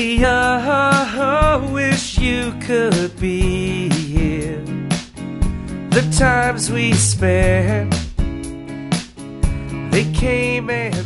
See, I wish you could be here. The times we spent, they came and